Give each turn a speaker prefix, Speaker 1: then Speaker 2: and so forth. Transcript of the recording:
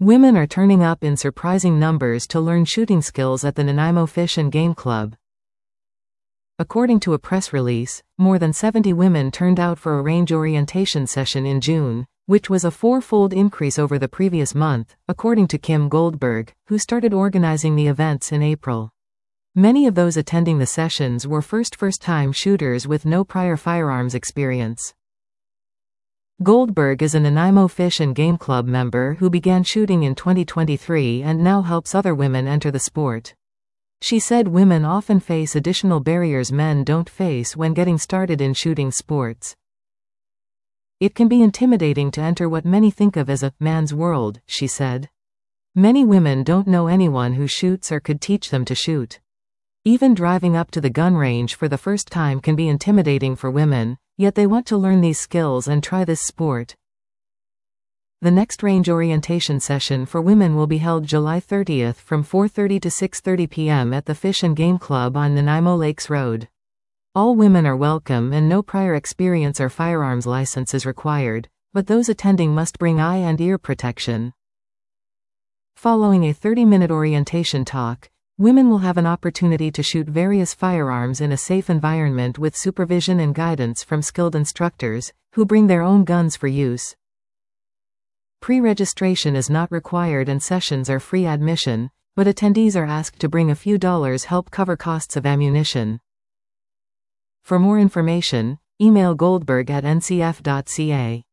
Speaker 1: Women are turning up in surprising numbers to learn shooting skills at the Nanaimo Fish and Game Club. According to a press release, more than 70 women turned out for a range orientation session in June, which was a four-fold increase over the previous month, according to Kim Goldberg, who started organizing the events in April. Many of those attending the sessions were first-time shooters with no prior firearms experience. Goldberg is a Nanaimo Fish and Game Club member who began shooting in 2023 and now helps other women enter the sport. She said women often face additional barriers men don't face when getting started in shooting sports. It can be intimidating to enter what many think of as a man's world, she said. Many women don't know anyone who shoots or could teach them to shoot. Even driving up to the gun range for the first time can be intimidating for women, yet they want to learn these skills and try this sport. The next range orientation session for women will be held July 30th from 4:30 to 6:30 p.m. at the Fish and Game Club on Nanaimo Lakes Road. All women are welcome and no prior experience or firearms license is required, but those attending must bring eye and ear protection. Following a 30-minute orientation talk, women will have an opportunity to shoot various firearms in a safe environment with supervision and guidance from skilled instructors, who bring their own guns for use. Pre-registration is not required and sessions are free admission, but attendees are asked to bring a few dollars help cover costs of ammunition. For more information, email Goldberg at ncf.ca.